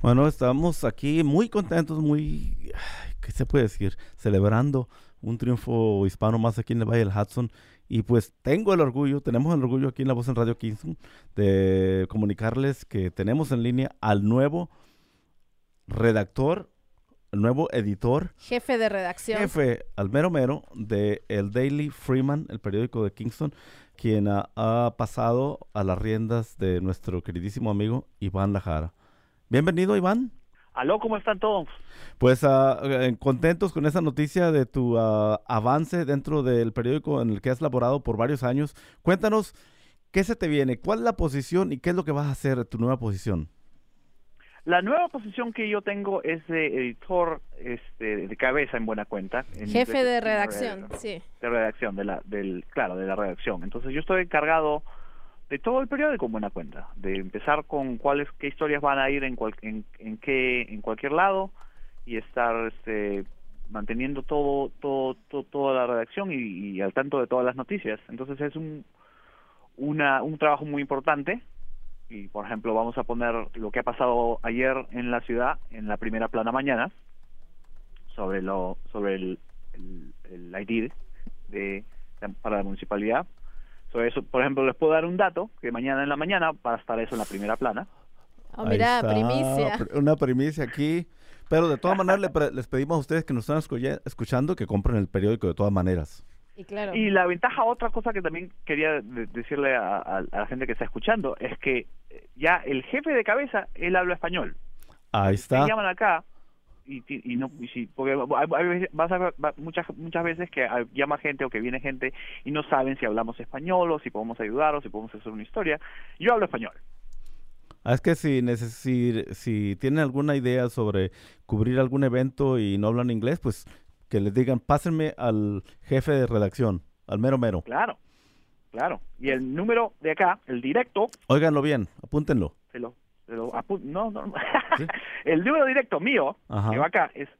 Speaker 2: Bueno, estamos aquí muy contentos, ¿qué se puede decir? Celebrando un triunfo hispano más aquí en el Valle del Hudson. Y pues tenemos el orgullo aquí en La Voz en Radio Kingston de comunicarles que tenemos en línea al nuevo redactor, el nuevo editor.
Speaker 1: Jefe de redacción.
Speaker 2: Al mero de el Daily Freeman, el periódico de Kingston, quien ha pasado a las riendas de nuestro queridísimo amigo Iván Lajara. Bienvenido, Iván.
Speaker 9: Aló, ¿cómo están todos?
Speaker 2: Pues contentos con esa noticia de tu avance dentro del periódico en el que has laborado por varios años. Cuéntanos, ¿qué se te viene? ¿Cuál es la posición y qué es lo que vas a hacer, tu nueva posición?
Speaker 9: La nueva posición que yo tengo es de editor de cabeza en buena cuenta.
Speaker 1: Jefe de redacción, sí.
Speaker 9: De redacción, de la redacción. Entonces yo estoy encargado de todo el periódico en buena cuenta, de empezar con qué historias van a ir en cualquier lado y estar manteniendo toda la redacción y al tanto de todas las noticias. Entonces es un trabajo muy importante. Y por ejemplo vamos a poner lo que ha pasado ayer en la ciudad en la primera plana mañana sobre el ID para la municipalidad. Sobre eso, por ejemplo, les puedo dar un dato que mañana en la mañana va a estar eso en la primera plana.
Speaker 1: Oh, mira, primicia.
Speaker 2: Una primicia aquí. Pero de todas maneras les pedimos a ustedes que nos están escuchando que compren el periódico de todas maneras.
Speaker 1: Y claro.
Speaker 9: Y la ventaja, otra cosa que también quería decirle a la gente que está escuchando, es que ya el jefe de cabeza, él habla español.
Speaker 2: Ahí está.
Speaker 9: Me llaman acá porque muchas veces que llama gente o que viene gente y no saben si hablamos español o si podemos ayudar o si podemos hacer una historia. Yo hablo español.
Speaker 2: Es que si tienen alguna idea sobre cubrir algún evento y no hablan inglés, pues que les digan, pásenme al jefe de redacción, al mero.
Speaker 9: Claro. Y el número de acá, el directo.
Speaker 2: Óiganlo bien, apúntenlo.
Speaker 9: No. ¿Sí? El número directo mío,
Speaker 2: ajá,
Speaker 9: que va acá, es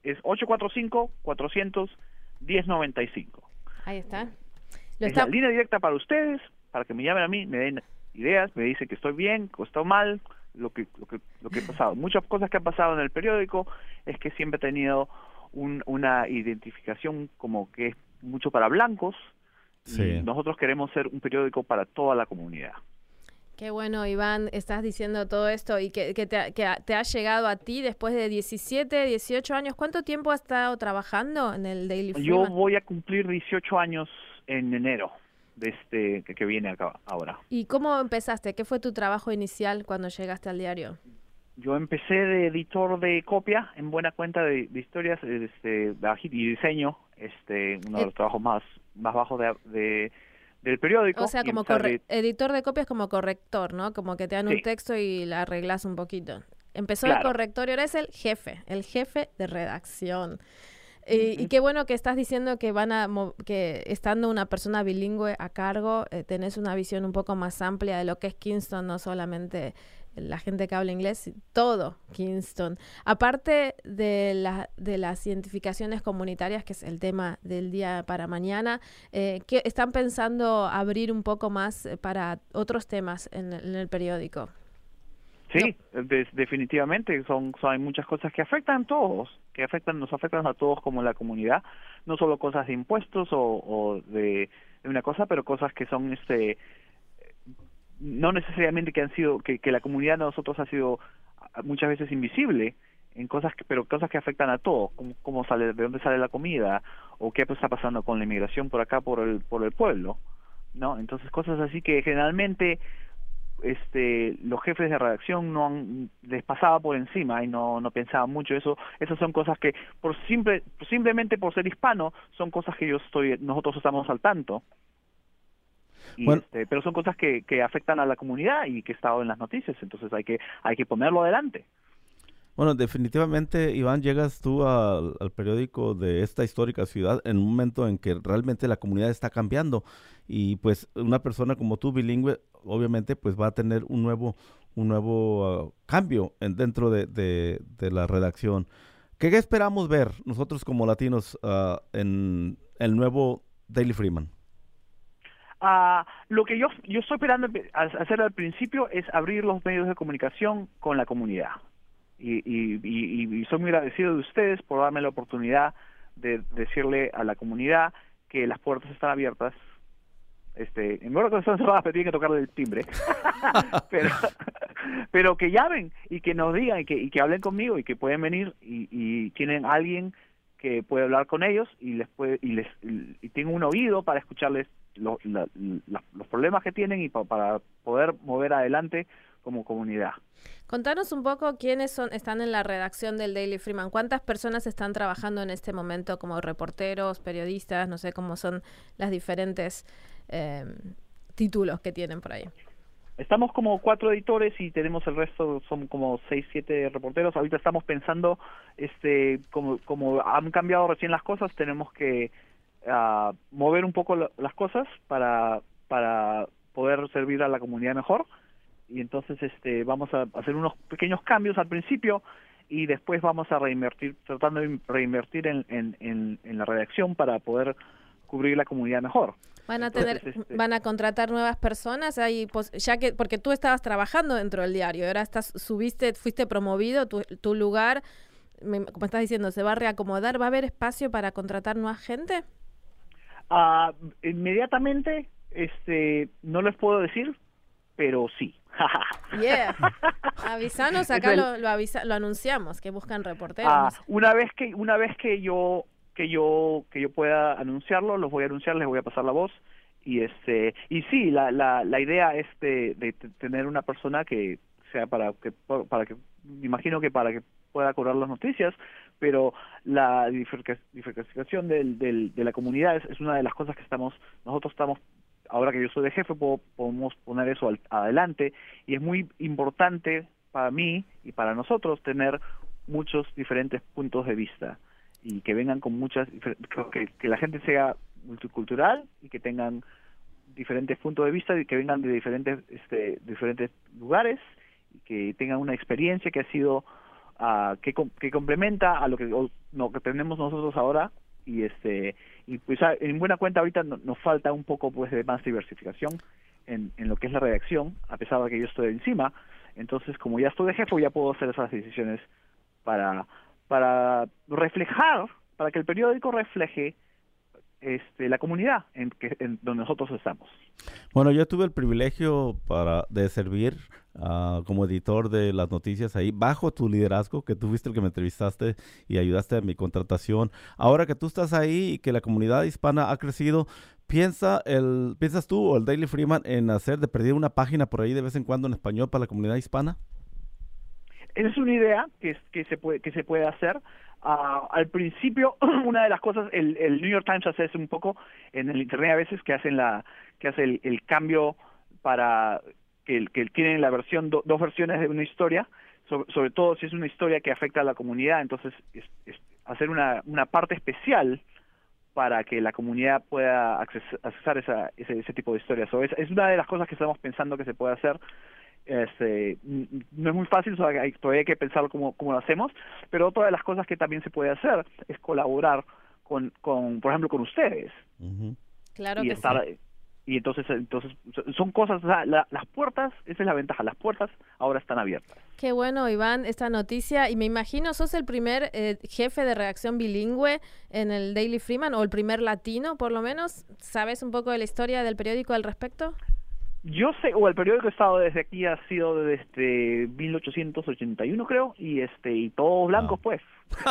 Speaker 9: 845-400-1095.
Speaker 1: Ahí está.
Speaker 9: La línea directa para ustedes, para que me llamen a mí, me den ideas, me dicen que estoy bien, que estoy mal, lo que ha pasado. Muchas cosas que han pasado en el periódico es que siempre he tenido una identificación como que es mucho para blancos.
Speaker 2: Sí.
Speaker 9: Y nosotros queremos ser un periódico para toda la comunidad.
Speaker 1: Qué bueno, Iván, estás diciendo todo esto y que te ha llegado a ti después de 17, 18 años. ¿Cuánto tiempo has estado trabajando en el Daily Freeman?
Speaker 9: Yo voy a cumplir 18 años en enero de que viene acá ahora.
Speaker 1: ¿Y cómo empezaste? ¿Qué fue tu trabajo inicial cuando llegaste al diario?
Speaker 9: Yo empecé de editor de copia en buena cuenta de historias y diseño, uno de los trabajos más bajos del periódico.
Speaker 1: O sea, como editor de copias como corrector, ¿no? Como que te dan un texto y la arreglas un poquito. Empezó el corrector y ahora es el jefe de redacción. Y qué bueno que estás diciendo que que estando una persona bilingüe a cargo, tenés una visión un poco más amplia de lo que es Kingston, no solamente la gente que habla inglés, todo Kingston. Aparte de las identificaciones comunitarias, que es el tema del día para mañana, ¿qué están pensando abrir un poco más para otros temas en el periódico?
Speaker 9: Sí, definitivamente hay muchas cosas que afectan a todos, nos afectan a todos como la comunidad, no solo cosas de impuestos o de una cosa, pero cosas que son no necesariamente que la comunidad de nosotros ha sido muchas veces invisible en pero cosas que afectan a todos, cómo sale, de dónde sale la comida, o qué está pasando con la inmigración por acá por el pueblo, ¿no? Entonces cosas así que generalmente los jefes de redacción les pasaba por encima y no pensaban mucho eso. Esas son cosas que simplemente por ser hispano son cosas que nosotros estamos al tanto. Bueno, pero son cosas que afectan a la comunidad y que están en las noticias, entonces hay que ponerlo adelante.
Speaker 2: Bueno, definitivamente, Iván, llegas tú al periódico de esta histórica ciudad en un momento en que realmente la comunidad está cambiando y pues una persona como tú, bilingüe, obviamente pues va a tener un nuevo cambio dentro de la redacción. ¿Qué esperamos ver nosotros como latinos en el nuevo Daily Freeman?
Speaker 9: Lo que yo estoy esperando hacer al principio es abrir los medios de comunicación con la comunidad. y soy muy agradecido de ustedes por darme la oportunidad de decirle a la comunidad que las puertas están abiertas. En verdad que están cerradas, pero tienen que tocarle el timbre. pero que llamen y que nos digan y que hablen conmigo y que pueden venir y tienen alguien que puede hablar con ellos y tienen un oído para escucharles los problemas que tienen y para poder mover adelante como comunidad.
Speaker 1: Contanos un poco quiénes están en la redacción del Daily Freeman. ¿Cuántas personas están trabajando en este momento como reporteros, periodistas? No sé cómo son las diferentes títulos que tienen por ahí.
Speaker 9: Estamos como 4 editores y tenemos el resto, son como 6, 7 reporteros. Ahorita estamos pensando, como han cambiado recién las cosas, tenemos que mover un poco las cosas para poder servir a la comunidad mejor. Y entonces vamos a hacer unos pequeños cambios al principio y después vamos a tratando de reinvertir en la redacción para poder cubrir la comunidad mejor.
Speaker 1: ¿Van a contratar nuevas personas? Porque tú estabas trabajando dentro del diario, ahora fuiste promovido, tu lugar, como estás diciendo, ¿se va a reacomodar? ¿Va a haber espacio para contratar nueva gente?
Speaker 9: Inmediatamente, no les puedo decir, pero sí.
Speaker 1: Yeah. Avisanos, acá lo anunciamos, que buscan reporteros. No sé.
Speaker 9: Una vez que yo pueda anunciarlo, los voy a anunciar, les voy a pasar la voz y sí, la idea es de tener una persona que sea para que me imagino que para que pueda cubrir las noticias, pero la diversificación de la comunidad es una de las cosas que nosotros estamos. Ahora que yo soy de jefe, podemos poner eso adelante y es muy importante para mí y para nosotros tener muchos diferentes puntos de vista y que vengan con que la gente sea multicultural y que tengan diferentes puntos de vista y que vengan de diferentes lugares y que tengan una experiencia que ha sido que complementa a lo que tenemos nosotros ahora. Y pues en buena cuenta ahorita nos falta un poco pues de más diversificación en lo que es la redacción, a pesar de que yo estoy encima. Entonces, como ya estoy de jefe, ya puedo hacer esas decisiones para reflejar, para que el periódico refleje la comunidad en donde nosotros estamos.
Speaker 2: Bueno, yo tuve el privilegio de servir como editor de las noticias ahí, bajo tu liderazgo, que tú fuiste el que me entrevistaste y ayudaste a mi contratación. Ahora que tú estás ahí y que la comunidad hispana ha crecido, ¿piensas tú o el Daily Freeman en hacer de perder una página por ahí de vez en cuando en español para la comunidad hispana?
Speaker 9: Esa es una idea que se puede hacer. Al principio, una de las cosas, el New York Times hace eso un poco en el internet a veces, que hace el cambio para que tienen la versión dos versiones de una historia, sobre todo si es una historia que afecta a la comunidad, entonces hacer una parte especial para que la comunidad pueda accesar ese tipo de historias. Es una de las cosas que estamos pensando que se puede hacer. No es muy fácil, todavía hay que pensar cómo lo hacemos, pero otra de las cosas que también se puede hacer es colaborar con por ejemplo, con ustedes.
Speaker 2: Uh-huh.
Speaker 1: Claro que sí.
Speaker 9: Y entonces son cosas, o sea, las puertas, esa es la ventaja, las puertas ahora están abiertas.
Speaker 1: Qué bueno, Iván, esta noticia, y me imagino sos el primer jefe de redacción bilingüe en el Daily Freeman, o el primer latino, por lo menos. ¿Sabes un poco de la historia del periódico al respecto?
Speaker 9: Yo sé, el periódico ha estado desde aquí, ha sido desde 1881, creo, y todos blancos, pues.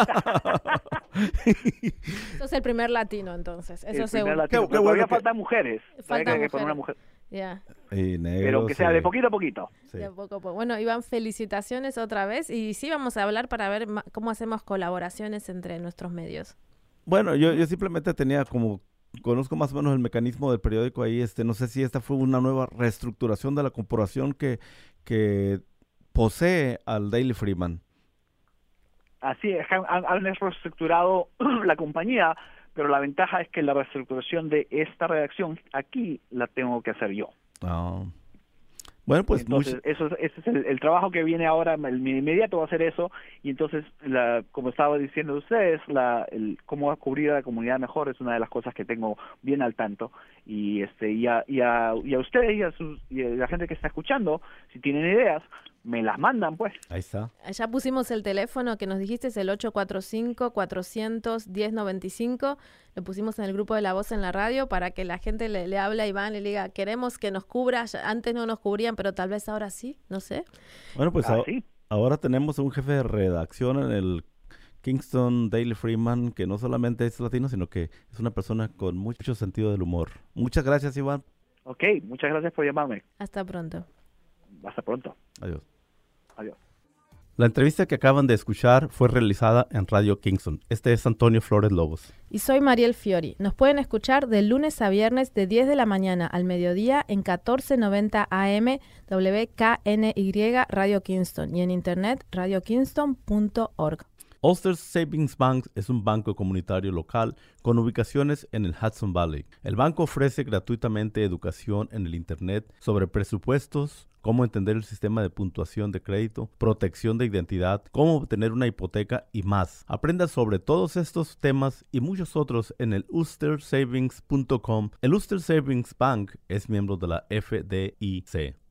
Speaker 1: Sos el primer latino, entonces, eso seguro.
Speaker 9: Latino, pero todavía faltan mujeres.
Speaker 1: Faltan mujeres.
Speaker 9: Poner una mujer.
Speaker 1: Yeah.
Speaker 9: Pero que sea de poquito a poquito.
Speaker 2: Sí.
Speaker 1: De poco a poco. Bueno, Iván, felicitaciones otra vez, y sí vamos a hablar para ver cómo hacemos colaboraciones entre nuestros medios.
Speaker 2: Bueno, yo simplemente conozco más o menos el mecanismo del periódico ahí, no sé si esta fue una nueva reestructuración de la corporación que posee al Daily Freeman.
Speaker 9: Así es, han reestructurado la compañía, pero la ventaja es que la reestructuración de esta redacción aquí la tengo que hacer yo.
Speaker 2: Bueno, pues
Speaker 9: entonces ese es el trabajo que viene ahora, el inmediato va a ser eso, y entonces, como estaba diciendo ustedes, cómo cubrir a la comunidad mejor es una de las cosas que tengo bien al tanto, y a ustedes y a la gente que está escuchando, si tienen ideas, me las mandan, pues.
Speaker 2: Ahí está.
Speaker 1: Ya pusimos el teléfono que nos dijiste, es el 845-400-1095. Lo pusimos en el grupo de La Voz en la radio para que la gente le hable a Iván y le diga, queremos que nos cubra. Antes no nos cubrían, pero tal vez ahora sí, no sé.
Speaker 2: Bueno, pues
Speaker 9: Sí.
Speaker 2: ahora tenemos un jefe de redacción en el Kingston Daily Freeman que no solamente es latino, sino que es una persona con mucho sentido del humor. Muchas gracias, Iván.
Speaker 9: Ok, muchas gracias por llamarme.
Speaker 1: Hasta pronto.
Speaker 9: Hasta pronto.
Speaker 2: Adiós.
Speaker 9: Adiós.
Speaker 2: La entrevista que acaban de escuchar fue realizada en Radio Kingston. Este es Antonio Flores Lobos.
Speaker 1: Y soy Mariel Fiori. Nos pueden escuchar de lunes a viernes de 10 de la mañana al mediodía en 1490 AM WKNY Radio Kingston y en internet radiokingston.org.
Speaker 2: Ulster Savings Bank es un banco comunitario local con ubicaciones en el Hudson Valley. El banco ofrece gratuitamente educación en el Internet sobre presupuestos, cómo entender el sistema de puntuación de crédito, protección de identidad, cómo obtener una hipoteca y más. Aprenda sobre todos estos temas y muchos otros en el ulstersavings.com. El Ulster Savings Bank es miembro de la FDIC.